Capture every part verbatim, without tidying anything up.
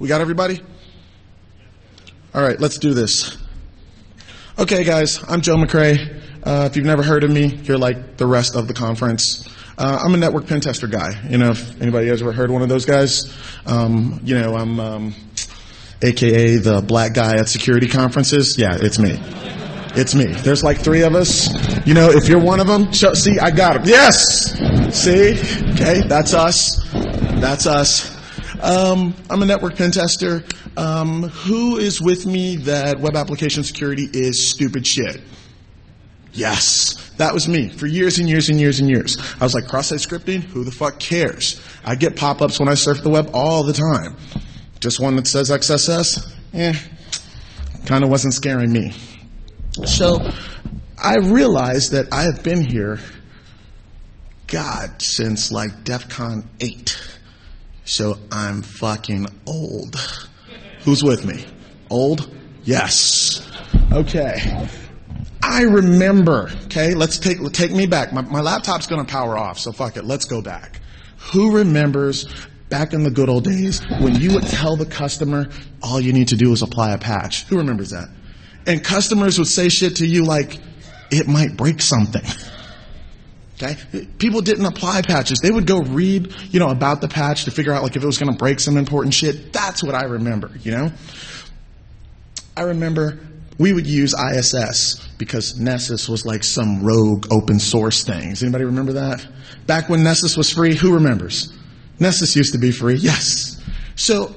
We got everybody? All right, let's do this. Okay, guys, I'm Joe McRae. Uh, if you've never heard of me, you're like the rest of the conference. Uh, I'm a network pen tester guy. You know, if anybody has ever heard one of those guys, um, you know, I'm um, A K A the black guy at security conferences. Yeah, it's me. It's me. There's like three of us. You know, if you're one of them, show, see, I got him. Yes! See? Okay, that's us. That's us. Um, I'm a network pen tester. Um, who is with me that web application security is stupid shit? Yes. That was me for years and years and years and years. I was like, cross-site scripting? Who the fuck cares? I get pop-ups when I surf the web all the time. Just one that says X S S? Eh, kind of wasn't scaring me. So I realized that I have been here, God, since like DEF CON eight. So I'm fucking old. Who's with me? Old? Yes. Okay. I remember, okay, let's take, take me back. My, my laptop's gonna power off, so fuck it, let's go back. Who remembers back in the good old days when you would tell the customer all you need to do is apply a patch? Who remembers that? And customers would say shit to you like, it might break something. Okay? People didn't apply patches. They would go read, you know, about the patch to figure out like if it was gonna break some important shit. That's what I remember, you know? I remember we would use I S S because Nessus was like some rogue open source thing. Does anybody remember that? Back when Nessus was free, who remembers? Nessus used to be free, yes. So,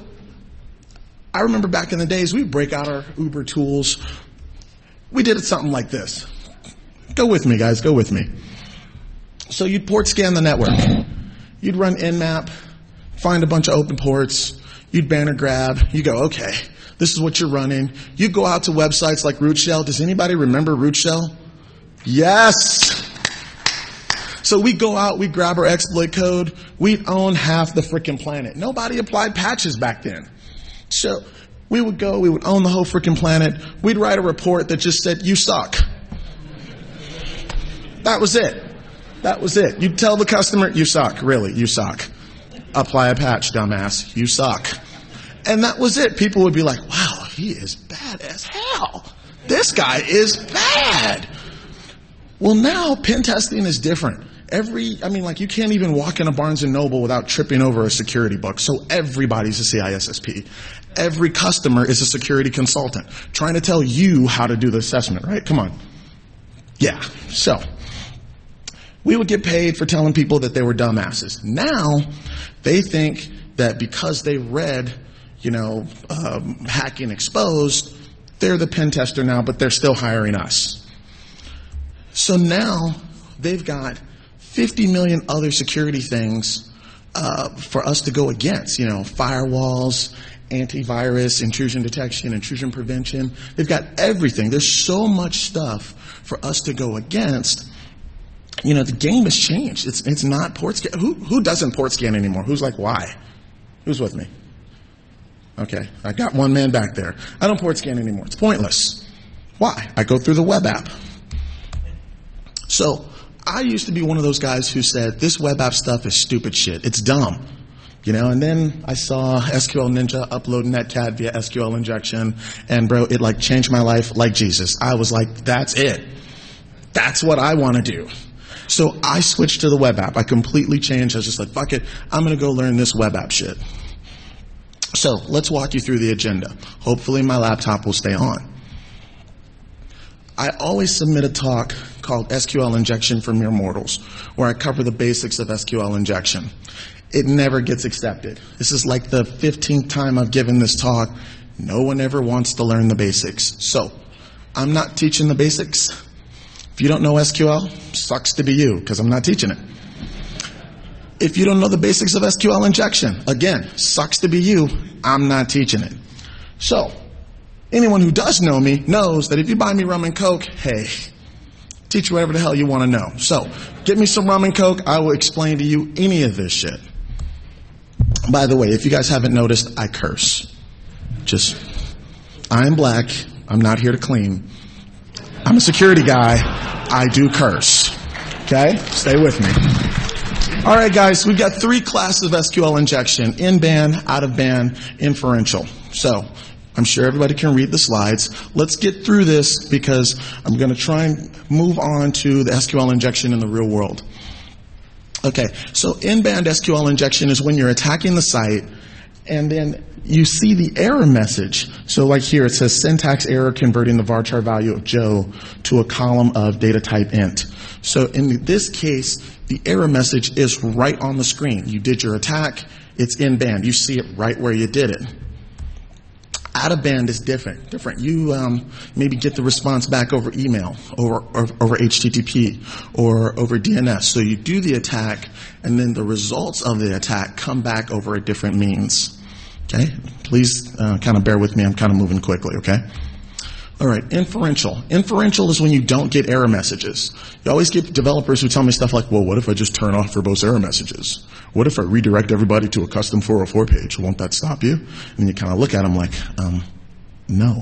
I remember back in the days, we'd break out our Uber tools. We did it something like this. Go with me, guys, go with me. So you'd port scan the network. You'd run Nmap, find a bunch of open ports, you'd banner grab, you go, okay, this is what you're running. You go out to websites like Root Shell. Does anybody remember Root Shell? Yes! So we go out, we grab our exploit code, we'd own half the frickin' planet. Nobody applied patches back then. So we would go, we would own the whole frickin' planet, we'd write a report that just said, you suck. That was it. That was it. You'd tell the customer, you suck, really, you suck. Apply a patch, dumbass, you suck. And that was it. People would be like, wow, he is bad as hell. This guy is bad. Well, now pen testing is different. Every, I mean, like you can't even walk in a Barnes and Noble without tripping over a security book. So everybody's a C I S S P. Every customer is a security consultant trying to tell you how to do the assessment, right? Come on. Yeah. So we would get paid for telling people that they were dumbasses. Now they think that because they read, you know, um, Hacking Exposed, they're the pen tester now, but they're still hiring us. So now they've got fifty million other security things uh, for us to go against, you know, firewalls, antivirus, intrusion detection, intrusion prevention. They've got everything. There's so much stuff for us to go against. You know, the game has changed. It's it's not port scan. Who, who doesn't port scan anymore? Who's like, why? Who's with me? Okay, I got one man back there. I don't port scan anymore. It's pointless. Why? I go through the web app. So, I used to be one of those guys who said, this web app stuff is stupid shit. It's dumb. You know, and then I saw S Q L Ninja upload Netcat via S Q L injection, and bro, it like changed my life like Jesus. I was like, that's it. That's what I want to do. So I switched to the web app. I completely changed. I was just like, fuck it. I'm going to go learn this web app shit. So let's walk you through the agenda. Hopefully my laptop will stay on. I always submit a talk called S Q L Injection for Mere Mortals, where I cover the basics of S Q L injection. It never gets accepted. This is like the fifteenth time I've given this talk. No one ever wants to learn the basics. So I'm not teaching the basics. If you don't know S Q L, sucks to be you, because I'm not teaching it. If you don't know the basics of S Q L injection, again, sucks to be you, I'm not teaching it. So, anyone who does know me knows that if you buy me rum and coke, hey, teach whatever the hell you want to know. So, get me some rum and coke, I will explain to you any of this shit. By the way, if you guys haven't noticed, I curse. Just, I am black, I'm not here to clean. I'm a security guy, I do curse. Okay? Stay with me. All right, guys, we've got three classes of S Q L injection: in-band, out-of-band, inferential. So I'm sure everybody can read the slides. Let's get through this because I'm going to try and move on to the S Q L injection in the real world. Okay, so in-band S Q L injection is when you're attacking the site and then you see the error message. So like here, it says syntax error converting the varchar value of Joe to a column of data type int. So in this case, the error message is right on the screen. You did your attack, it's in band. You see it right where you did it. Out of band is different. Different. You um, maybe get the response back over email, over, or, over H T T P, or over D N S. So you do the attack, and then the results of the attack come back over a different means. Okay? Please uh, kind of bear with me. I'm kind of moving quickly, okay? All right, inferential. Inferential is when you don't get error messages. You always get developers who tell me stuff like, well, what if I just turn off verbose error messages? What if I redirect everybody to a custom four oh four page? Won't that stop you? And you kind of look at them like, um, no.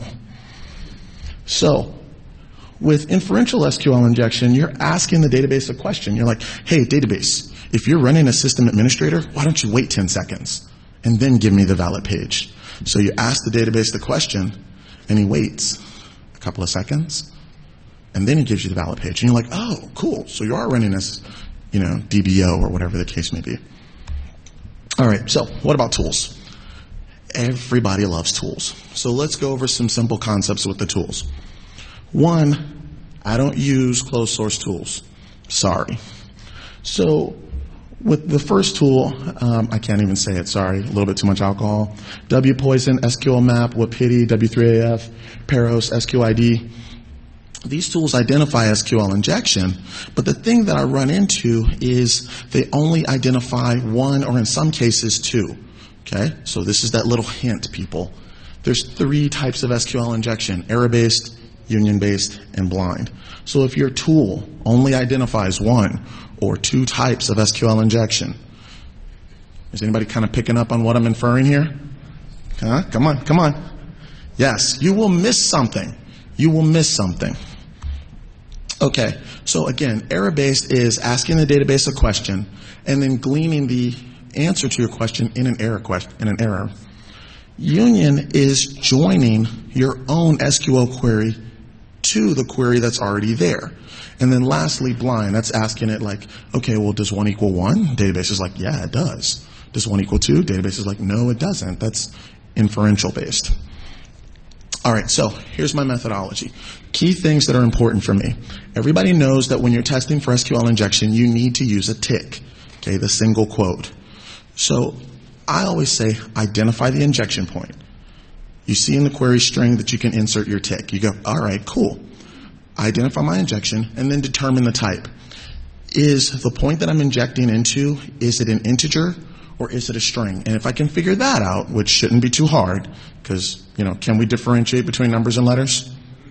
So, with inferential S Q L injection, you're asking the database a question. You're like, hey, database, if you're running a system administrator, why don't you wait ten seconds and then give me the valid page? So you ask the database the question, and he waits a couple of seconds, and then he gives you the valid page. And you're like, oh, cool. So you are running this, you know, D B O or whatever the case may be. All right, so what about tools? Everybody loves tools. So let's go over some simple concepts with the tools. One, I don't use closed source tools. Sorry. So with the first tool, um, I can't even say it, sorry, a little bit too much alcohol. WPoison, S Q L Map, Wapiti, W three A F, Peros, S Q I D. These tools identify S Q L injection, but the thing that I run into is they only identify one, or in some cases two. Okay, so this is that little hint, people. There's three types of S Q L injection: error-based, union-based, and blind. So if your tool only identifies one or two types of S Q L injection, is anybody kind of picking up on what I'm inferring here? Huh? Come on, come on. Yes, you will miss something. You will miss something. Okay, so again, error-based is asking the database a question and then gleaning the answer to your question in an error question, in an error. Union is joining your own S Q L query to the query that's already there. And then lastly, blind, that's asking it like, okay, well, does one equal one? Database is like, yeah, it does. Does one equal two? Database is like, no, it doesn't. That's inferential based. All right, so here's my methodology. Key things that are important for me. Everybody knows that when you're testing for S Q L injection, you need to use a tick, okay, the single quote. So I always say identify the injection point. You see in the query string that you can insert your tick. You go, all right, cool. Identify my injection and then determine the type. Is the point that I'm injecting into, is it an integer or is it a string? And if I can figure that out, which shouldn't be too hard, because, you know, can we differentiate between numbers and letters?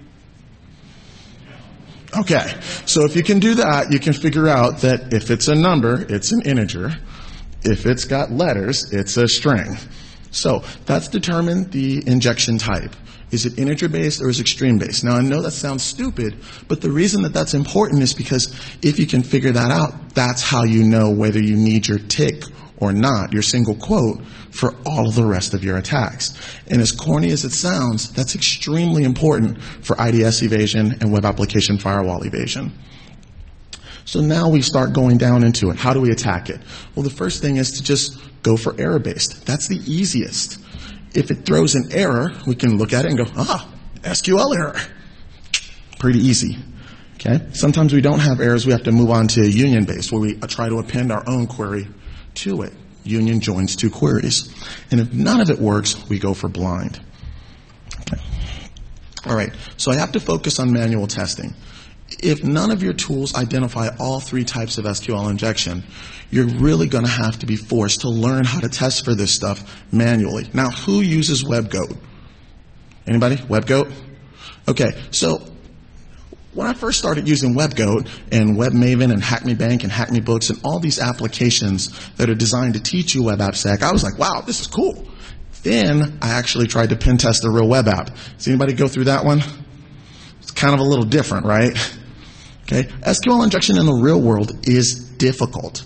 Okay, so if you can do that, you can figure out that if it's a number, it's an integer. If it's got letters, it's a string. So that's determined the injection type. Is it integer-based or is it string-based? Now, I know that sounds stupid, but the reason that that's important is because if you can figure that out, that's how you know whether you need your tick or not, your single quote, for all of the rest of your attacks. And as corny as it sounds, that's extremely important for I D S evasion and web application firewall evasion. So now we start going down into it. How do we attack it? Well, the first thing is to just go for error-based. That's the easiest. If it throws an error, we can look at it and go, ah, S Q L error. Pretty easy. Okay? Sometimes we don't have errors. We have to move on to union-based, where we try to append our own query to it. Union joins two queries. And if none of it works, we go for blind. Okay. All right, so I have to focus on manual testing. If none of your tools identify all three types of S Q L injection, you're really going to have to be forced to learn how to test for this stuff manually. Now, who uses WebGoat? Anybody? WebGoat? Okay, so when I first started using WebGoat and WebMaven and HackMeBank and HackMeBooks and all these applications that are designed to teach you web AppSec, I was like, wow, this is cool. Then I actually tried to pen test a real web app. Does anybody go through that one? It's kind of a little different, right? Okay, S Q L injection in the real world is difficult.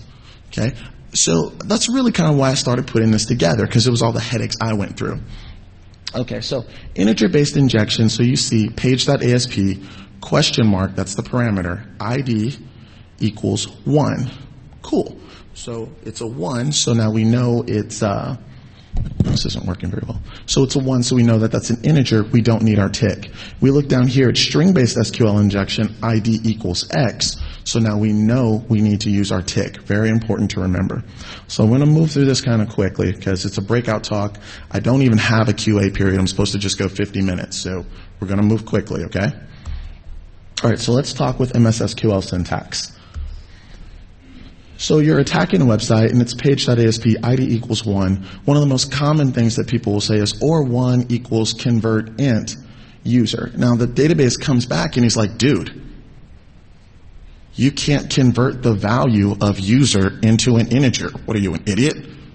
Okay? So that's really kind of why I started putting this together, because it was all the headaches I went through. Okay, so integer-based injection, so you see page.asp, question mark, that's the parameter, I D equals one. Cool. So it's a one, so now we know it's, uh, this isn't working very well. So it's a one, so we know that that's an integer. We don't need our tick. We look down here at string-based S Q L injection, I D equals X. So now we know we need to use our tick. Very important to remember. So I'm going to move through this kind of quickly because it's a breakout talk. I don't even have a Q A period. I'm supposed to just go fifty minutes. So we're going to move quickly, okay? All right, so let's talk with M S S Q L syntax. So you're attacking a website and it's page.asp, I D equals one. One of the most common things that people will say is or one equals convert int user. Now the database comes back and he's like, dude, you can't convert the value of user into an integer. What are you, an idiot?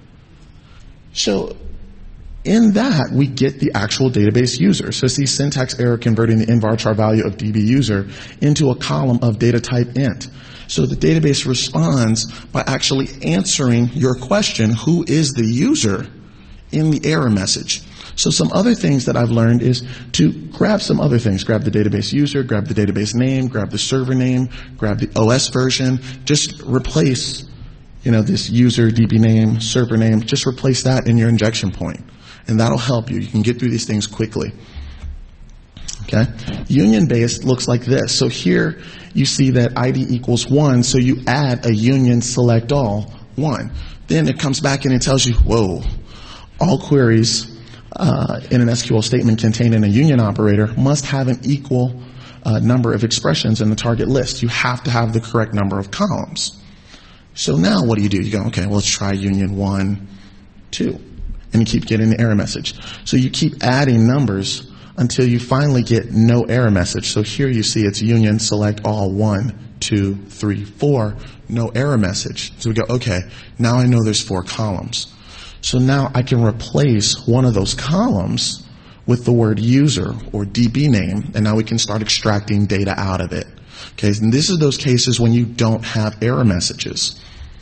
So in that, we get the actual database user. So see syntax error converting the invarchar value of D B user into a column of data type int. So the database responds by actually answering your question, who is the user, in the error message. So some other things that I've learned is to grab some other things. Grab the database user, grab the database name, grab the server name, grab the O S version. Just replace, you know, this user, D B name, server name. Just replace that in your injection point. And that'll help you. You can get through these things quickly. Okay? Union-based looks like this. So here you see that I D equals one, so you add a union select all, one. Then it comes back and it tells you, whoa, all queries uh, in an S Q L statement contained in a union operator must have an equal uh, number of expressions in the target list. You have to have the correct number of columns. So now what do you do? You go, okay, well, let's try union one, two. And you keep getting the error message. So you keep adding numbers until you finally get no error message. So here you see it's union select all one, two, three, four, no error message. So we go, okay, now I know there's four columns. So now I can replace one of those columns with the word user or D B name, and now we can start extracting data out of it. Okay, and this is those cases when you don't have error messages.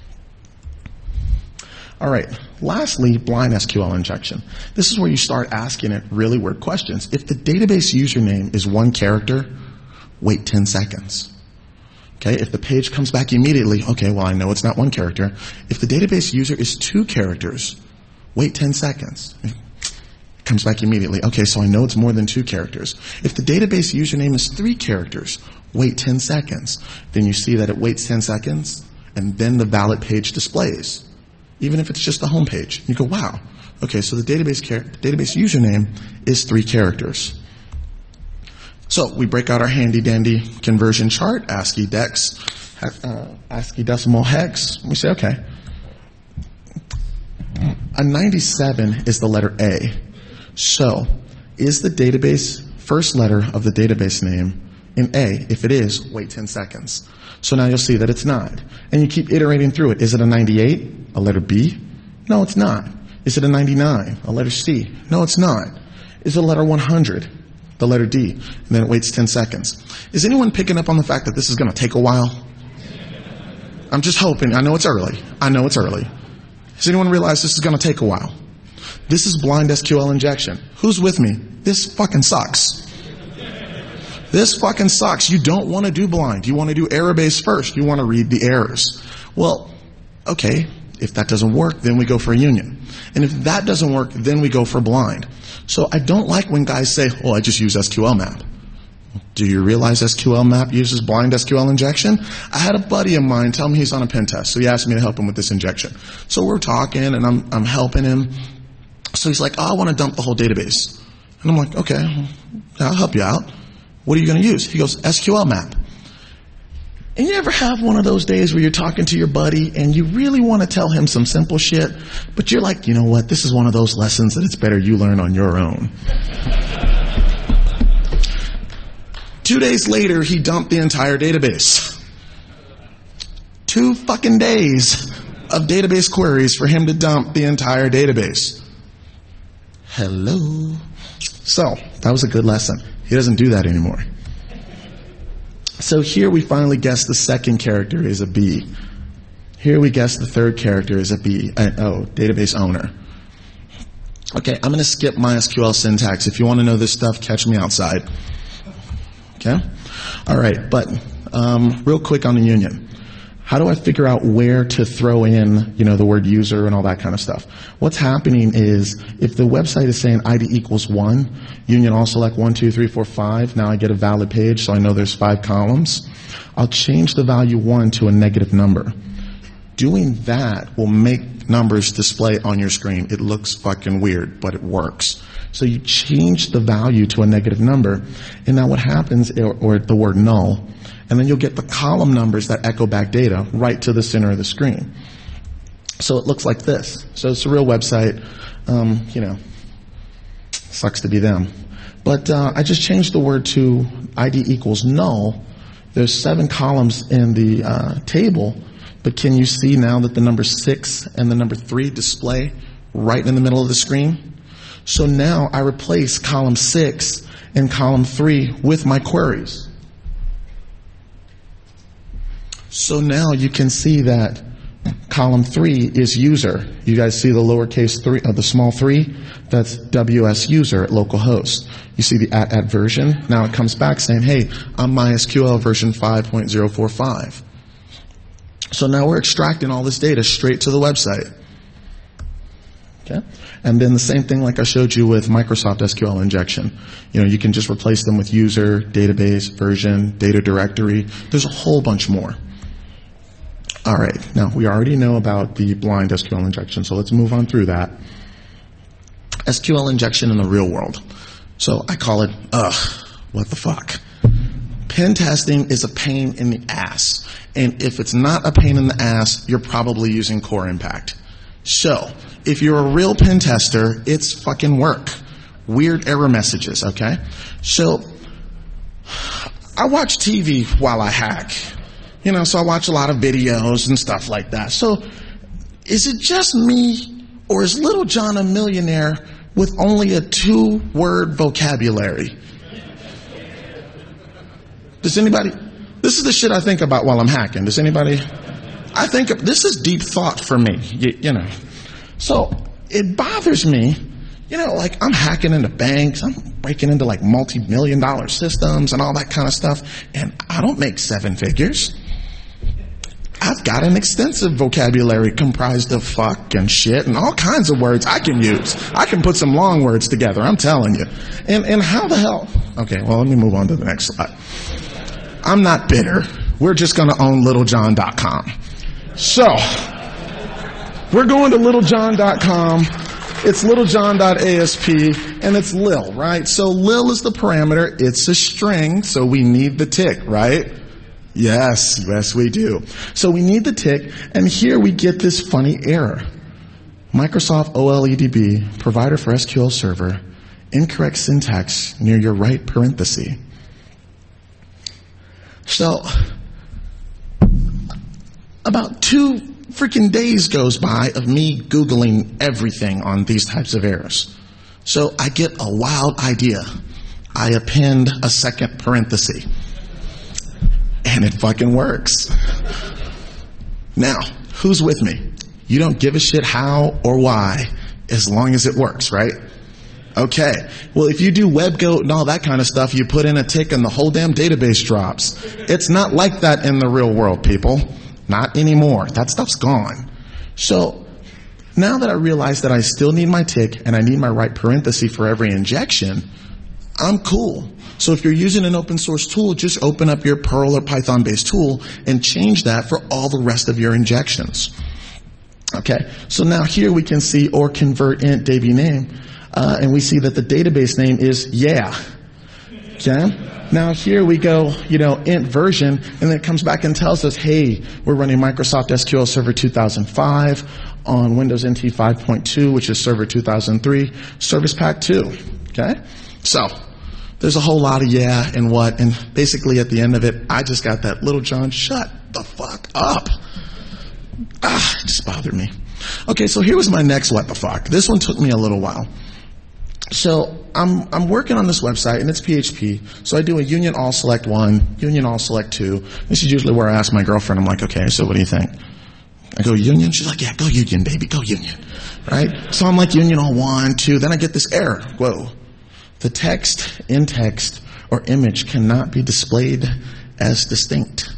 All right, lastly, blind S Q L injection. This is where you start asking it really weird questions. If the database username is one character, wait ten seconds. Okay, if the page comes back immediately, okay, well, I know it's not one character. If the database user is two characters, wait ten seconds. It comes back immediately. Okay, so I know it's more than two characters. If the database username is three characters, wait ten seconds. Then you see that it waits ten seconds, and then the valid page displays. Even if it's just the home page. You go, wow, okay, so the database, char- database username is three characters. So we break out our handy dandy conversion chart, ASCII dex, uh, ASCII decimal hex. We say, okay, a ninety-seven is the letter A. So is the database first letter of the database name in A? If it is, wait ten seconds. So now you'll see that it's not. And you keep iterating through it. Is it a ninety-eight? A letter B? No, it's not. Is it a ninety-nine? A letter C? No, it's not. Is it a letter one hundred? The letter D. And then it waits ten seconds. Is anyone picking up on the fact that this is going to take a while? I'm just hoping. I know it's early. I know it's early. Does anyone realize this is going to take a while? This is blind S Q L injection. Who's with me? This fucking sucks. This fucking sucks. You don't want to do blind. You want to do error-based first. You want to read the errors. Well, okay, if that doesn't work, then we go for a union. And if that doesn't work, then we go for blind. So I don't like when guys say, oh, I just use S Q L map. Do you realize S Q L map uses blind S Q L injection? I had a buddy of mine tell me he's on a pen test, so he asked me to help him with this injection. So we're talking, and I'm, I'm helping him. So he's like, oh, I want to dump the whole database. And I'm like, okay, I'll help you out. What are you going to use? He goes, S Q L map. And you ever have one of those days where you're talking to your buddy and you really want to tell him some simple shit, but you're like, you know what, this is one of those lessons that it's better you learn on your own. Two days later, he dumped the entire database. Two fucking days of database queries for him to dump the entire database. Hello. So, that was a good lesson. He doesn't do that anymore. So here we finally guess the second character is a B. Here we guess the third character is a B, uh, oh, database owner. Okay, I'm going to skip MySQL syntax. If you want to know this stuff, catch me outside. Okay? All right, but um, real quick on the union. How do I figure out where to throw in, you know, the word user and all that kind of stuff? What's happening is if the website is saying I D equals one, union all select one, two, three, four, five, now I get a valid page, so I know there's five columns. I'll change the value one to a negative number. Doing that will make numbers display on your screen. It looks fucking weird, but it works. So you change the value to a negative number, and now what happens, or, or the word null, and then you'll get the column numbers that echo back data right to the center of the screen. So it looks like this. So it's a real website. Um, you know, sucks to be them. But uh, I just changed the word to I D equals null. There's seven columns in the uh, table, but can you see now that the number six and the number three display right in the middle of the screen? So now I replace column six and column three with my queries. So now you can see that column three is user. You guys see the lowercase three, uh, the small three? That's W S user at localhost. You see the at at version. Now it comes back saying, hey, I'm MySQL version five point zero four five. So now we're extracting all this data straight to the website. Okay? And then the same thing like I showed you with Microsoft S Q L injection. You know, you can just replace them with user, database, version, data directory. There's a whole bunch more. All right, now we already know about the blind S Q L injection, so let's move on through that. S Q L injection in the real world. So I call it, ugh, what the fuck. Pen testing is a pain in the ass. And if it's not a pain in the ass, you're probably using Core Impact. So, if you're a real pen tester, it's fucking work. Weird error messages, okay? So, I watch T V while I hack. You know, so I watch a lot of videos and stuff like that. So, is it just me, or is Little John a millionaire with only a two-word vocabulary? Does anybody, this is the shit I think about while I'm hacking. Does anybody, I think, this is deep thought for me, you, you know. So, it bothers me, you know, like I'm hacking into banks, I'm breaking into like multi-million dollar systems and all that kind of stuff, and I don't make seven figures. I've got an extensive vocabulary comprised of fuck and shit and all kinds of words I can use. I can put some long words together, I'm telling you. And, and how the hell, okay, well, let me move on to the next slide. I'm not bitter. We're just going to own little john dot com. So, we're going to little john dot com. It's littlejohn dot A S P, and it's lil, right? So lil is the parameter. It's a string, so we need the tick, right? Yes, yes we do. So we need the tick, and here we get this funny error. Microsoft O L E D B, provider for S Q L Server, incorrect syntax near your right parenthesis. So, about two freaking days goes by of me Googling everything on these types of errors. So I get a wild idea. I append a second parenthesis. And it fucking works. Now, who's with me? You don't give a shit how or why as long as it works, right? Okay. Well, if you do WebGoat and all that kind of stuff, you put in a tick and the whole damn database drops. It's not like that in the real world, people. Not anymore. That stuff's gone. So, now that I realize that I still need my tick and I need my right parenthesis for every injection, I'm cool. So if you're using an open source tool, just open up your Perl or Python based tool and change that for all the rest of your injections. Okay. So now here we can see or convert int dbname. Uh, and we see that the database name is yeah. Okay? Now here we go, you know, int version, and then it comes back and tells us, hey, we're running Microsoft S Q L Server two thousand five on Windows N T five point two, which is Server two thousand three, Service Pack two. Okay? So, there's a whole lot of yeah and what, and basically at the end of it, I just got that little John, shut the fuck up. Ah, it just bothered me. Okay, so here was my next what the fuck. This one took me a little while. So I'm I'm working on this website and it's P H P. So I do a union all select one, union all select two. This is usually where I ask my girlfriend, I'm like, okay, so what do you think? I go, Union? She's like, yeah, go Union, baby, go Union. Right? So I'm like, Union on one, two, then I get this error. Whoa. The text, in text, or image cannot be displayed as distinct.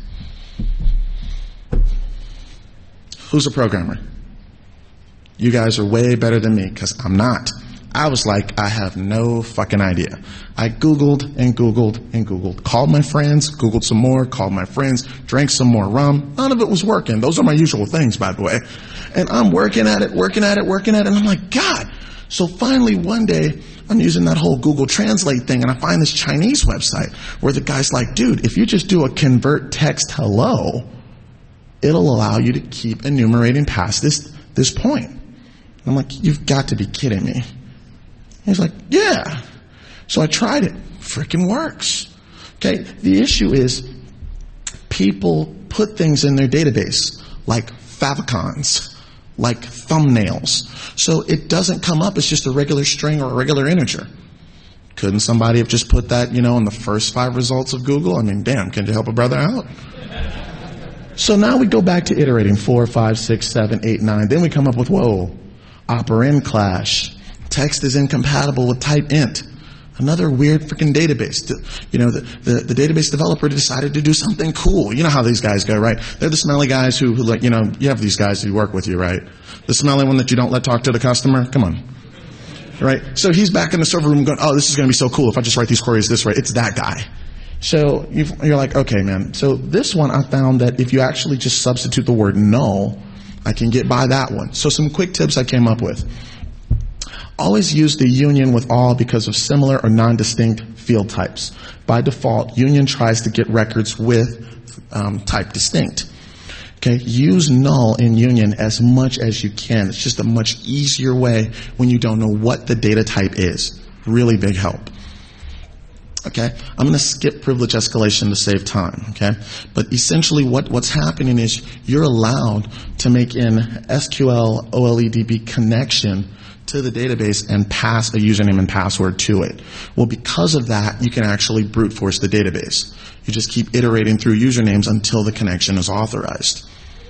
Who's a programmer? You guys are way better than me, because I'm not. I was like, I have no fucking idea. I Googled and Googled and Googled. Called my friends, Googled some more, called my friends, drank some more rum. None of it was working. Those are my usual things, by the way. And I'm working at it, working at it, working at it, and I'm like, God. So finally one day, I'm using that whole Google Translate thing, and I find this Chinese website where the guy's like, dude, if you just do a convert text hello, it'll allow you to keep enumerating past this, this point. I'm like, you've got to be kidding me. He's like, yeah. So I tried it. Freaking works. Okay. The issue is people put things in their database like favicons, like thumbnails. So it doesn't come up as just a regular string or a regular integer. Couldn't somebody have just put that, you know, in the first five results of Google? I mean, damn, can you help a brother out? So now we go back to iterating four, five, six, seven, eight, nine. Then we come up with, whoa, operand clash. Text is incompatible with type int. Another weird freaking database. You know, the, the, the database developer decided to do something cool. You know how these guys go, right? They're the smelly guys who, who like, you know, you have these guys who work with you, right? The smelly one that you don't let talk to the customer. Come on. Right? So he's back in the server room going, oh, this is going to be so cool if I just write these queries this way. It's that guy. So you've, you're like, okay, man. So this one I found that if you actually just substitute the word null, I can get by that one. So some quick tips I came up with. Always use the union with all because of similar or non-distinct field types. By default, union tries to get records with um, type distinct. Okay, use null in union as much as you can. It's just a much easier way when you don't know what the data type is. Really big help. Okay, I'm going to skip privilege escalation to save time. Okay, but essentially what, what's happening is you're allowed to make an S Q L O L E D B connection to the database and pass a username and password to it. Well, because of that, you can actually brute force the database. You just keep iterating through usernames until the connection is authorized.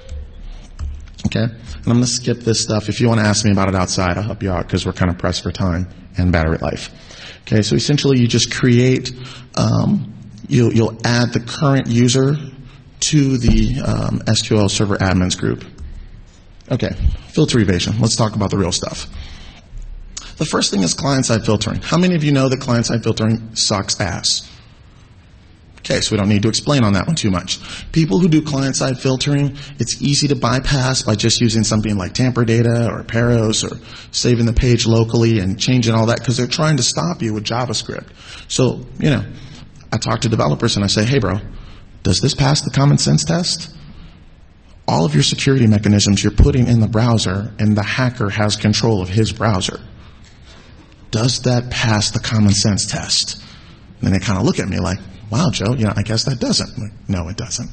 Okay? And I'm going to skip this stuff. If you want to ask me about it outside, I'll help you out because we're kind of pressed for time and battery life. Okay, so essentially you just create, um, you'll, you'll add the current user to the um, S Q L Server Admins group. Okay, filter evasion. Let's talk about the real stuff. The first thing is client-side filtering. How many of you know that client-side filtering sucks ass? Okay, so we don't need to explain on that one too much. People who do client-side filtering, it's easy to bypass by just using something like Tamper Data or Paros or saving the page locally and changing all that because they're trying to stop you with JavaScript. So, you know, I talk to developers and I say, hey bro, does this pass the common sense test? All of your security mechanisms you're putting in the browser and the hacker has control of his browser. Does that pass the common sense test? And then they kind of look at me like, wow, Joe, you know, I guess that doesn't. I'm like, no, it doesn't.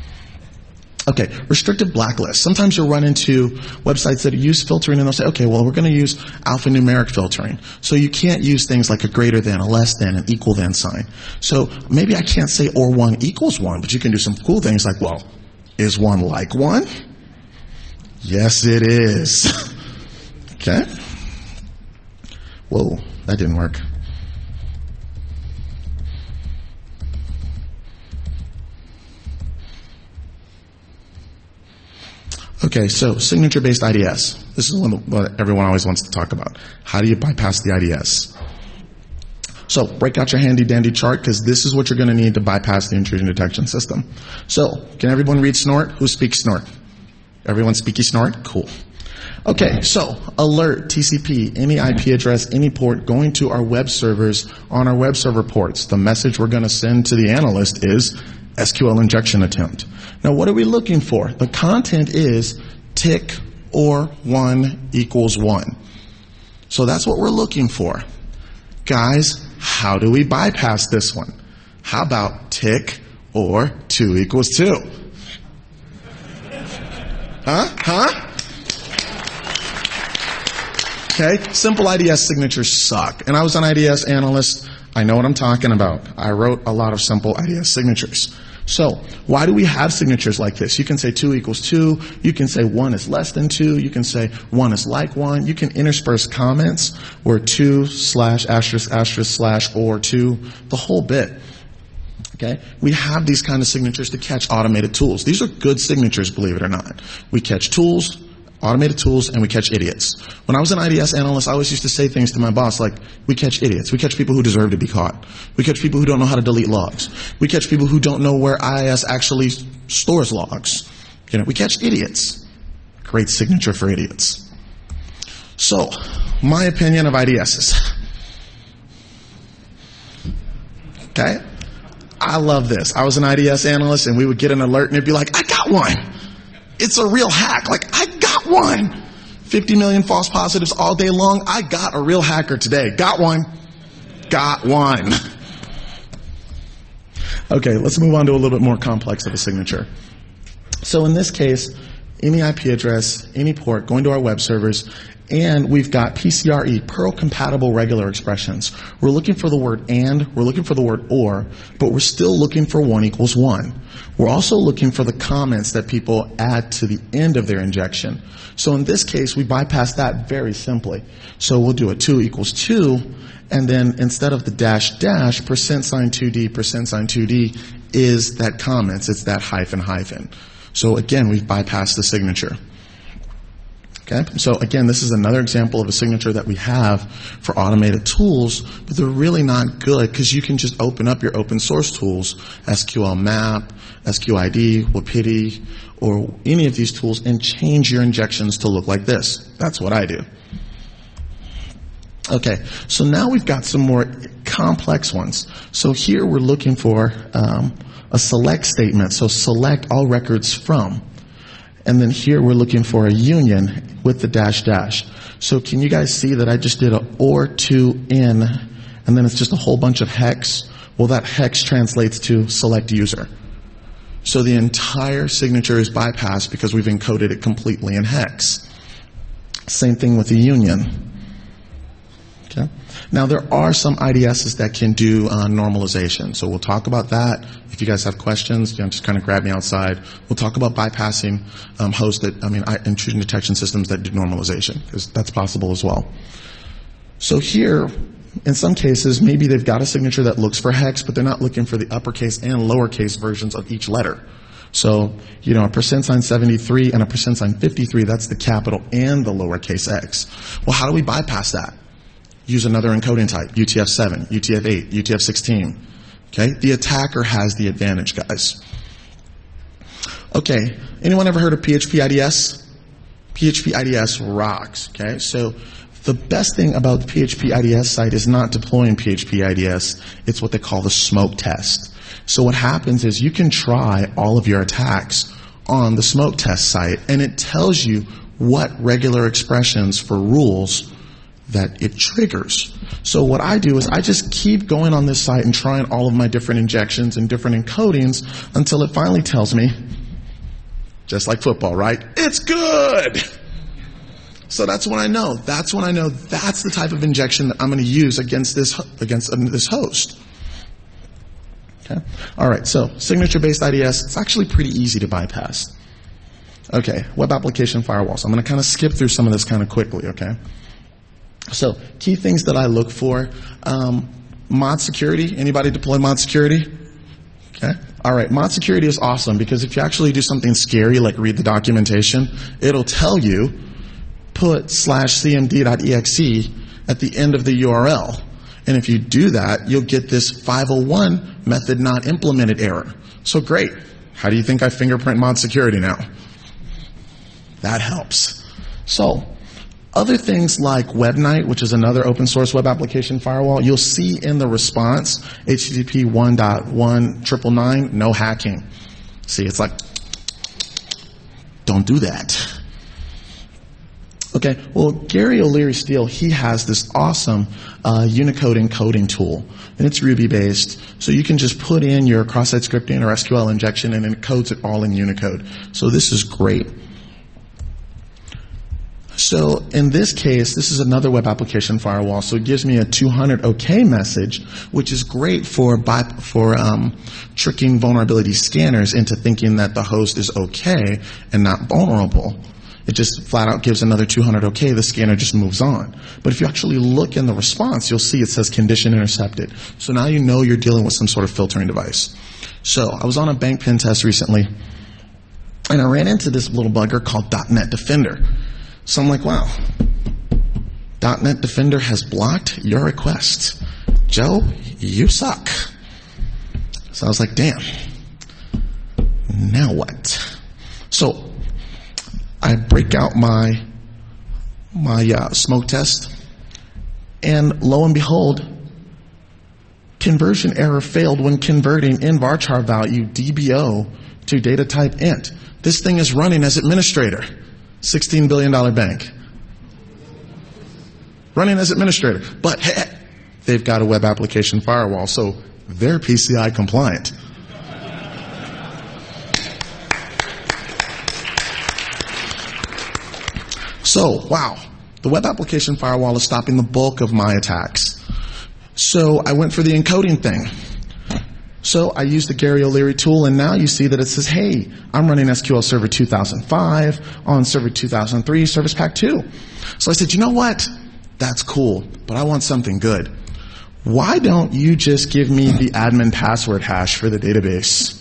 Okay, restricted blacklist. Sometimes you'll run into websites that use filtering and they'll say, okay, well, we're going to use alphanumeric filtering. So you can't use things like a greater than, a less than, an equal than sign. So maybe I can't say or one equals one, but you can do some cool things like, well, is one like one? Yes, it is. Okay. Whoa, that didn't work. Okay, so signature-based I D S. This is what everyone always wants to talk about. How do you bypass the I D S? So break out your handy-dandy chart because this is what you're going to need to bypass the intrusion detection system. So can everyone read Snort? Who speaks Snort? Everyone speaky Snort? Cool. Okay, so alert, T C P, any I P address, any port going to our web servers on our web server ports. The message we're going to send to the analyst is S Q L injection attempt. Now what are we looking for? The content is tick or one equals one. So that's what we're looking for. Guys, how do we bypass this one? How about tick or two equals two? Huh? Huh? Okay, simple I D S signatures suck. And I was an I D S analyst. I know what I'm talking about. I wrote a lot of simple I D S signatures. So why do we have signatures like this? You can say two equals two. You can say one is less than two. You can say one is like one. You can intersperse comments where two slash asterisk asterisk slash or two, the whole bit. Okay? We have these kind of signatures to catch automated tools. These are good signatures, believe it or not. We catch tools, automated tools, and we catch idiots. When I was an I D S analyst, I always used to say things to my boss like, we catch idiots. We catch people who deserve to be caught. We catch people who don't know how to delete logs. We catch people who don't know where I I S actually stores logs. You know, we catch idiots. Great signature for idiots. So, my opinion of I D Ss. Okay? I love this. I was an I D S analyst and we would get an alert and it'd be like, I got one. It's a real hack. Like, I got one. fifty million false positives all day long. I got a real hacker today. Got one. Got one. Okay, let's move on to a little bit more complex of a signature. So in this case, any I P address, any port, going to our web servers, and we've got P C R E, Perl compatible regular expressions. We're looking for the word and, we're looking for the word or, but we're still looking for one equals one. We're also looking for the comments that people add to the end of their injection. So in this case, we bypass that very simply. So we'll do a two equals two, and then instead of the dash dash, percent sign two D, percent sign two D is that comments, it's that hyphen hyphen. So again, we've bypassed the signature. Okay, so again, this is another example of a signature that we have for automated tools, but they're really not good because you can just open up your open source tools, S Q L Map, S Q I D, Wapiti, or any of these tools and change your injections to look like this. That's what I do. Okay, so now we've got some more complex ones. So here we're looking for um, a select statement, so select all records from. And then here we're looking for a union with the dash dash. So can you guys see that I just did a or to in, and then it's just a whole bunch of hex? Well, that hex translates to select user. So the entire signature is bypassed because we've encoded it completely in hex. Same thing with the union. Okay. Now there are some I D Ss that can do uh, normalization, so we'll talk about that. If you guys have questions, you know, just kind of grab me outside. We'll talk about bypassing um, hosts that, I mean, intrusion detection systems that do normalization, because that's possible as well. So here, in some cases, maybe they've got a signature that looks for hex, but they're not looking for the uppercase and lowercase versions of each letter. So, you know, a percent sign seventy-three and a percent sign fifty-three, that's the capital and the lowercase x. Well, how do we bypass that? Use another encoding type, U T F seven, U T F eight, U T F sixteen. Okay? The attacker has the advantage, guys. Okay. Anyone ever heard of P H P I D S? P H P I D S rocks. Okay? So the best thing about the P H P I D S site is not deploying P H P I D S. It's what they call the smoke test. So what happens is you can try all of your attacks on the smoke test site, and it tells you what regular expressions for rules that it triggers. So what I do is I just keep going on this site and trying all of my different injections and different encodings until it finally tells me, just like football, right? It's good! So that's when I know. That's when I know that's the type of injection that I'm going to use against this, against this host. Okay? All right, so signature-based I D S, it's actually pretty easy to bypass. Okay, web application firewalls. I'm going to kind of skip through some of this kind of quickly, okay? So, key things that I look for, um, mod security. Anybody deploy mod security? Okay. All right. Mod security is awesome because if you actually do something scary like read the documentation, it'll tell you put slash cmd.exe at the end of the U R L. And if you do that, you'll get this five oh one method not implemented error. So great. How do you think I fingerprint mod security now? That helps. So, other things like WebNight, which is another open source web application firewall, you'll see in the response, H T T P one dot one nine nine nine, no hacking. See, it's like, don't do that. Okay, well, Gary O'Leary Steele, he has this awesome uh, Unicode encoding tool, and it's Ruby-based, so you can just put in your cross-site scripting or S Q L injection, and it encodes it all in Unicode. So this is great. So in this case, this is another web application firewall. So it gives me a two hundred OK message, which is great for by, for um, tricking vulnerability scanners into thinking that the host is OK and not vulnerable. It just flat out gives another two hundred OK. The scanner just moves on. But if you actually look in the response, you'll see it says condition intercepted. So now you know you're dealing with some sort of filtering device. So I was on a bank pen test recently, and I ran into this little bugger called .dot net Defender. So I'm like, wow, .dot net Defender has blocked your request. Joe, you suck. So I was like, damn, now what? So I break out my, my uh, smoke test, and lo and behold, conversion error failed when converting in varchar value D B O to data type int. This thing is running as administrator. sixteen billion dollars bank. Running as administrator. But hey, they've got a web application firewall, so they're P C I compliant. So, wow, the web application firewall is stopping the bulk of my attacks. So I went for the encoding thing. So I used the Gary O'Leary tool, and now you see that it says, hey, I'm running S Q L Server two thousand five on Server two thousand three, Service Pack two. So I said, you know what? That's cool, but I want something good. Why don't you just give me the admin password hash for the database?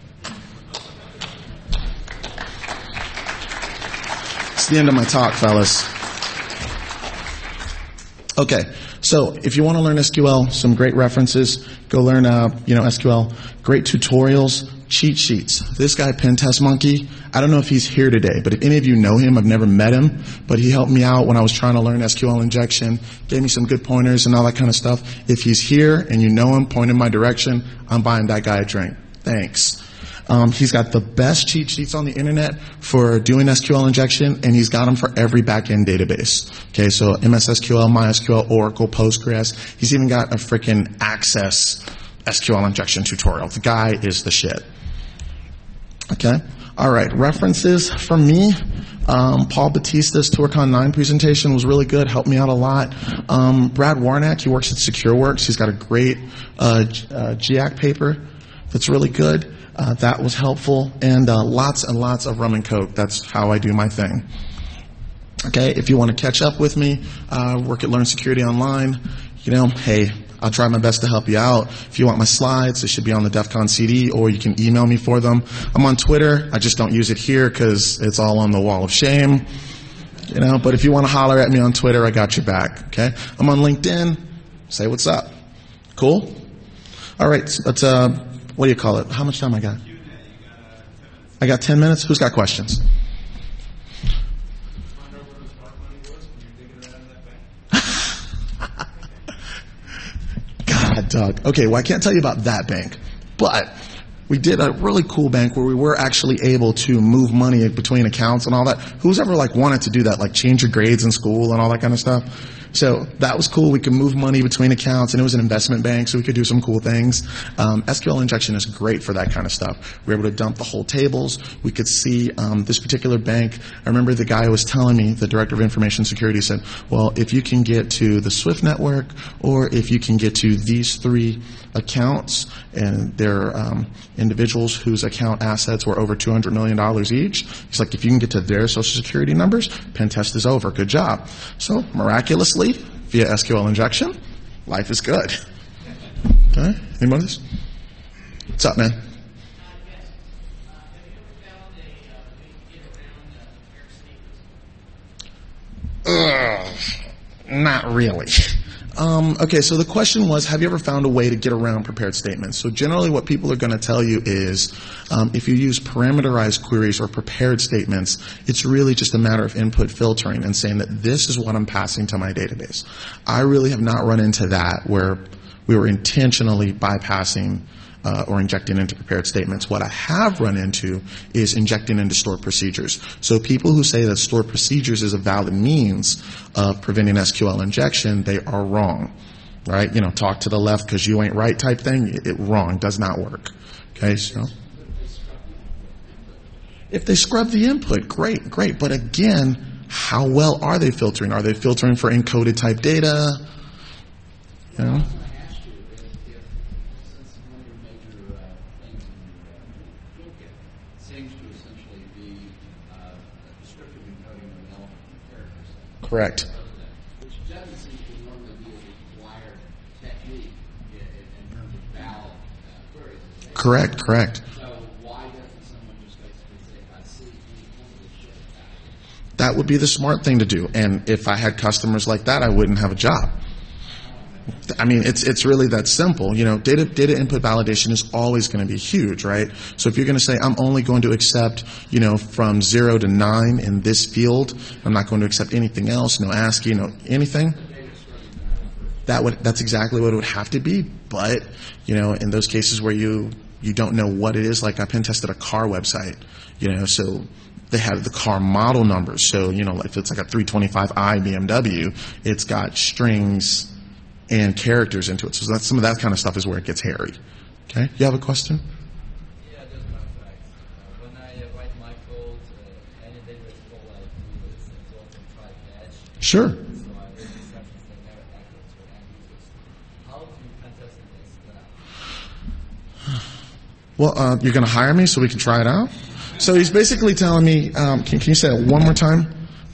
It's the end of my talk, fellas. Okay, so if you want to learn S Q L, some great references. Go learn, uh, you know, S Q L. Great tutorials, cheat sheets. This guy, Pentest Monkey, I don't know if he's here today, but if any of you know him, I've never met him, but he helped me out when I was trying to learn S Q L injection, gave me some good pointers and all that kind of stuff. If he's here and you know him, point in my direction, I'm buying that guy a drink. Thanks. Um, he's got the best cheat sheets on the internet for doing S Q L injection, and he's got them for every backend database. Okay, so M S S Q L, MySQL, Oracle, Postgres. He's even got a freaking Access S Q L injection tutorial. The guy is the shit. Okay, all right. References from me. Um, Paul Batista's TourCon nine presentation was really good. Helped me out a lot. Um, Brad Warnack, he works at SecureWorks. He's got a great uh, uh, G A C paper that's really good. Uh, that was helpful, and uh, lots and lots of rum and coke. That's how I do my thing. Okay, if you want to catch up with me, uh, work at Learn Security Online, you know, hey, I'll try my best to help you out. If you want my slides, they should be on the DEF CON C D, or you can email me for them. I'm on Twitter. I just don't use it here because it's all on the wall of shame. You know, but if you want to holler at me on Twitter, I got your back. Okay, I'm on LinkedIn. Say what's up. Cool? All right, let's, uh, what do you call it? How much time I got? I got ten minutes? Who's got questions? God, Doug. Okay, well, I can't tell you about that bank, but we did a really cool bank where we were actually able to move money between accounts and all that. Who's ever like wanted to do that, like change your grades in school and all that kind of stuff? So that was cool. We could move money between accounts, and it was an investment bank, so we could do some cool things. Um, S Q L injection is great for that kind of stuff. We were able to dump the whole tables. We could see um, this particular bank. I remember the guy who was telling me, the director of information security said, well, if you can get to the SWIFT network, or if you can get to these three accounts, and they're um, individuals whose account assets were over two hundred million dollars each, he's like, if you can get to their social security numbers, pen test is over. Good job. So miraculously, via S Q L injection, life is good. Okay, any more of this? What's up, man? Ugh, not really. Um, okay, so the question was, have you ever found a way to get around prepared statements? So generally what people are going to tell you is, um, if you use parameterized queries or prepared statements, it's really just a matter of input filtering and saying that this is what I'm passing to my database. I really have not run into that where we were intentionally bypassing Uh, or injecting into prepared statements. What I have run into is injecting into stored procedures. So people who say that stored procedures is a valid means of preventing S Q L injection, they are wrong. Right? You know, talk to the left because you ain't right type thing, it, it wrong, does not work. Okay, so if they scrub the input, great, great. But again, how well are they filtering? Are they filtering for encoded type data? You know? Correct. Which doesn't seem to normally be a required technique in, in terms of valid uh, queries. Correct, correct. So why doesn't someone just basically say, I see any one of this shit? That would be the smart thing to do. And if I had customers like that, I wouldn't have a job. I mean, it's it's really that simple. You know, data data input validation is always going to be huge, right? So if you're going to say, I'm only going to accept, you know, from zero to nine in this field, I'm not going to accept anything else, no ASCII, no anything, that would that's exactly what it would have to be. But, you know, in those cases where you you don't know what it is, like I pen tested a car website, you know, so they have the car model numbers. So, you know, if it's like a three twenty-five i B M W, it's got strings and characters into it. So that's, some of that kind of stuff is where it gets hairy. Okay? You have a question? Yeah, just one fact. Uh, when I uh, write my code, uh, any database call I do is it's often try catch. Sure. So I raise exceptions that never accurate to end users. How do you pen test against that? Well, uh, you're going to hire me so we can try it out? So he's basically telling me, um, can, can you say it one more time?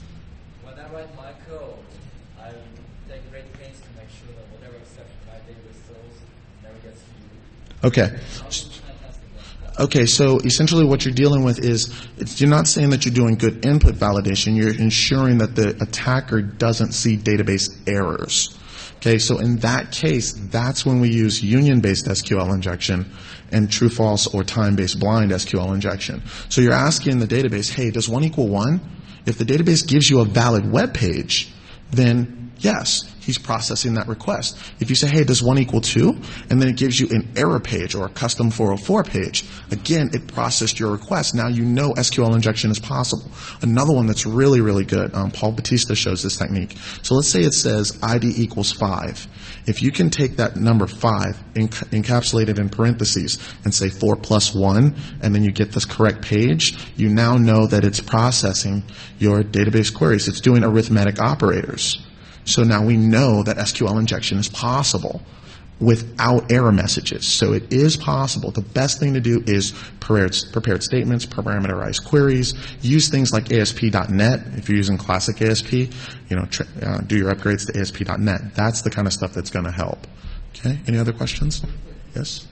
When I write my code, I take great pains to make sure that whatever exception my database throws never gets used. Okay. How do you pen test against that? Okay, so essentially what you're dealing with is, it's, you're not saying that you're doing good input validation, you're ensuring that the attacker doesn't see database errors. Okay, so in that case, that's when we use union-based S Q L injection and true-false or time-based blind S Q L injection. So you're asking the database, hey, does one equal one? If the database gives you a valid web page, then yes, he's processing that request. If you say, hey, does one equal two? And then it gives you an error page or a custom four oh four page, again, it processed your request. Now you know S Q L injection is possible. Another one that's really, really good, um, Paul Batista shows this technique. So let's say it says I D equals five. If you can take that number five, enc- encapsulate it in parentheses, and say four plus one, and then you get this correct page, you now know that it's processing your database queries. It's doing arithmetic operators. So now we know that S Q L injection is possible without error messages. So it is possible. The best thing to do is prepared, prepared statements, parameterized queries, use things like A S P dot net. If you're using classic A S P, you know, tr- uh, do your upgrades to A S P dot net. That's the kind of stuff that's going to help. Okay, any other questions? Yes?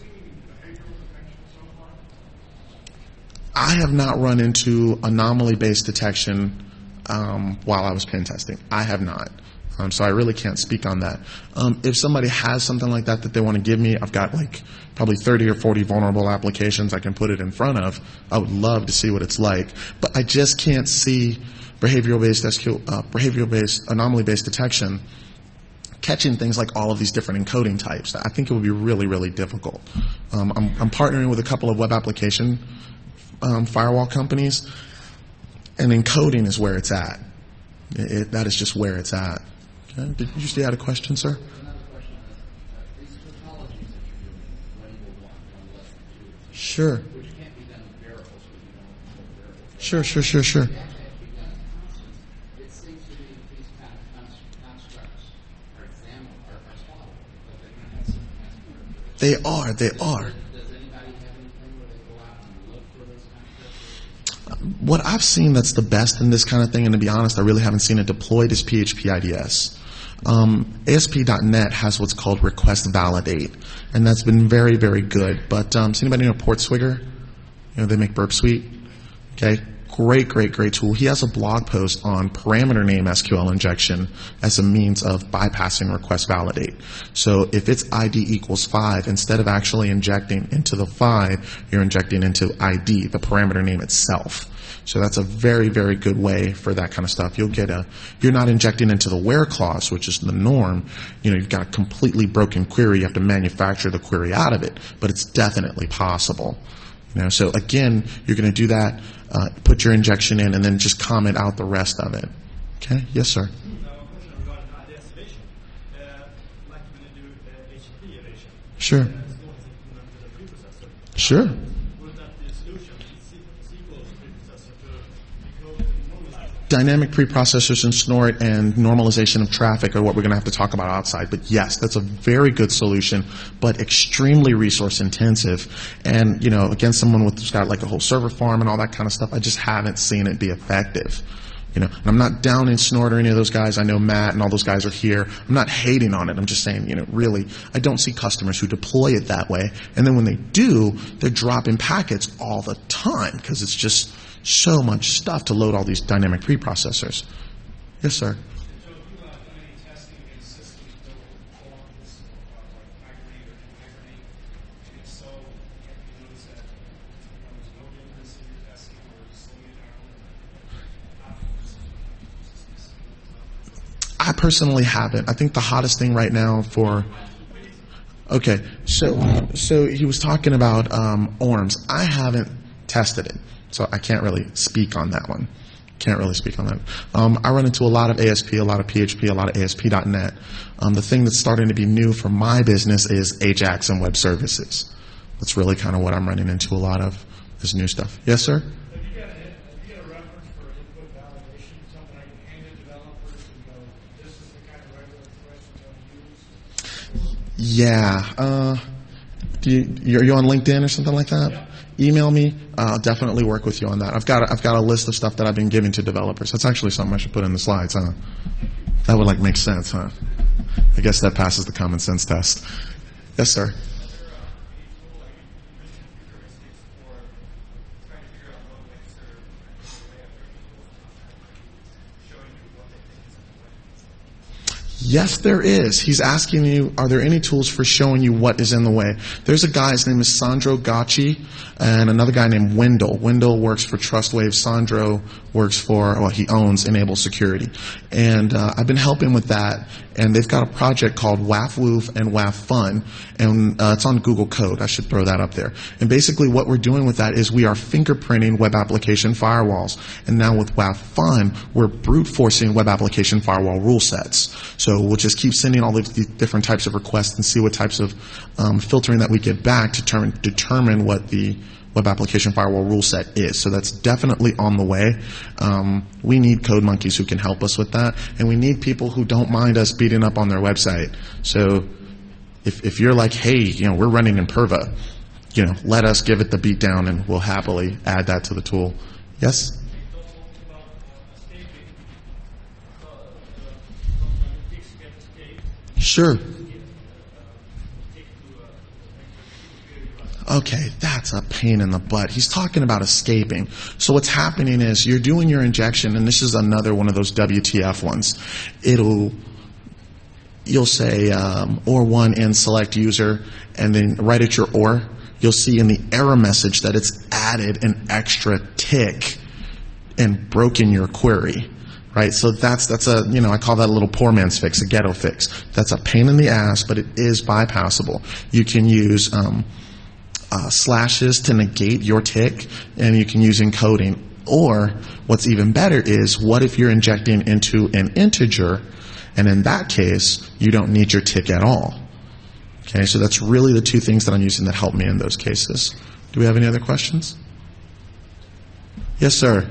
I have not run into anomaly-based detection um, while I was pen testing. I have not. Um, so I really can't speak on that. Um, if somebody has something like that that they want to give me, I've got like probably thirty or forty vulnerable applications I can put it in front of. I would love to see what it's like. But I just can't see behavioral-based S Q L, uh, behavioral-based, anomaly-based detection catching things like all of these different encoding types. I think it would be really, really difficult. Um, I'm, I'm partnering with a couple of web application um, firewall companies, and encoding is where it's at. It, it, that is just where it's at. Okay. Did you still have a question, sir? Another question on this. Uh, these topologies that you're doing, one equal one, one less than two, Sure. which can't be done with variables, because you don't have variables. Sure, sure, sure, sure. They actually have to be done in constants. It seems to me that these kind of const- constructs are examined, are, are swallowed, but they're going to have some kind of characteristics. They are, they are. Does anybody have anything where they go out and look for those kind of characteristics? What I've seen that's the best in this kind of thing, and to be honest, I really haven't seen it deployed, is P H P I D S. Um, A S P dot net has what's called request validate, and that's been very, very good. But um, does anybody know Portswigger? You know, they make Burp Suite. Okay, great, great, great tool. He has a blog post on parameter name S Q L injection as a means of bypassing request validate. So if it's I D equals five, instead of actually injecting into the five, you're injecting into I D, the parameter name itself. So that's a very, very good way for that kind of stuff. You'll get a, you're not injecting into the where clause, which is the norm. You know, you've got a completely broken query. You have to manufacture the query out of it, but it's definitely possible. You know, so again, you're going to do that, uh, put your injection in, and then just comment out the rest of it. Okay? Yes, sir. Sure. Sure. dynamic preprocessors and Snort and normalization of traffic are what we're going to have to talk about outside. But yes, that's a very good solution, but extremely resource intensive. And, you know, against someone with, who's got like a whole server farm and all that kind of stuff, I just haven't seen it be effective. You know, and I'm not down in Snort or any of those guys. I know Matt and all those guys are here. I'm not hating on it. I'm just saying, you know, really, I don't see customers who deploy it that way. And then when they do, they're dropping packets all the time because it's just so much stuff to load all these dynamic preprocessors. Yes, sir. So if you have done any testing against systems built on forms, like Hibernate or Hibernate, and if so, have you noticed that there was no difference in your testing or slowing it down? I personally haven't. I think the hottest thing right now for, okay, so so he was talking about um, O R Ms. I haven't tested it, so I can't really speak on that one. Can't really speak on that. Um, I run into a lot of A S P, a lot of P H P, a lot of A S P dot net. Um, the thing that's starting to be new for my business is Ajax and web services. That's really kind of what I'm running into a lot of, is new stuff. Yes, sir? Have you got a, have you got a reference for input validation, something I can hand to developers and go, this is the kind of regular questions I'll use? Yeah. Uh, do you, are you on LinkedIn or something like that? Yeah. Email me. I'll definitely work with you on that. I've got a, I've got a list of stuff that I've been giving to developers. That's actually something I should put in the slides, huh? That would like make sense, huh? I guess that passes the common sense test. Yes, sir. Yes, there is. He's asking you, are there any tools for showing you what is in the way? There's a guy, his name is Sandro Gacci, and another guy named Wendell. Wendell works for TrustWave. Sandro works for, well, he owns Enable Security. And uh, I've been helping with that, and they've got a project called W A F Woof and W A F Fun, and uh, it's on Google Code. I should throw that up there. And basically what we're doing with that is we are fingerprinting web application firewalls. And now with W A F Fun, we're brute forcing web application firewall rule sets. So we'll just keep sending all of the different types of requests and see what types of um, filtering that we get back to determine, determine what the web application firewall rule set is. So that's definitely on the way. Um, we need code monkeys who can help us with that, and we need people who don't mind us beating up on their website. So if, if you're like, hey, you know, we're running Imperva, you know, let us give it the beat down, and we'll happily add that to the tool. Yes? Sure. Okay, that's a pain in the butt. He's talking about escaping. So what's happening is you're doing your injection, and this is another one of those W T F ones. It'll, you'll say um, O R one and select user, and then right at your O R, you'll see in the error message that it's added an extra tick and broken your query. Right, so that's that's a, you know, I call that a little poor man's fix, a ghetto fix. That's a pain in the ass, but it is bypassable. You can use um, uh, slashes to negate your tick, and you can use encoding. Or what's even better is, what if you're injecting into an integer, and in that case, you don't need your tick at all. Okay, so that's really the two things that I'm using that help me in those cases. Do we have any other questions? Yes, sir.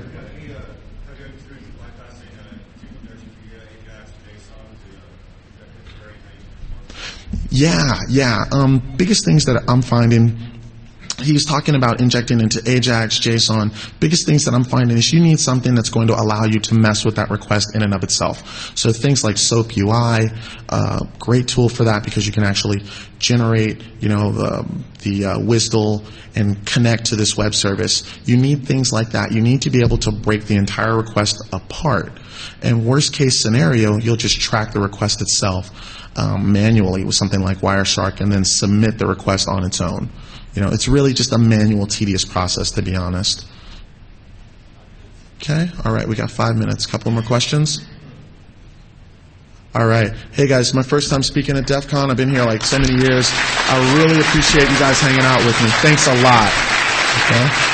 Yeah, yeah. Um, biggest things that I'm finding, he's talking about injecting into Ajax, JSON. Biggest things that I'm finding is you need something that's going to allow you to mess with that request in and of itself. So things like SOAP U I, uh, great tool for that, because you can actually generate, you know, the, the uh, W S D L and connect to this web service. You need things like that. You need to be able to break the entire request apart. And worst case scenario, you'll just track the request itself um, manually with something like Wireshark, and then submit the request on its own. You know, it's really just a manual, tedious process, to be honest. Okay, all right, we got five minutes. Couple more questions? All right. Hey, guys, my first time speaking at DEF CON. I've been here like so many years. I really appreciate you guys hanging out with me. Thanks a lot. Okay.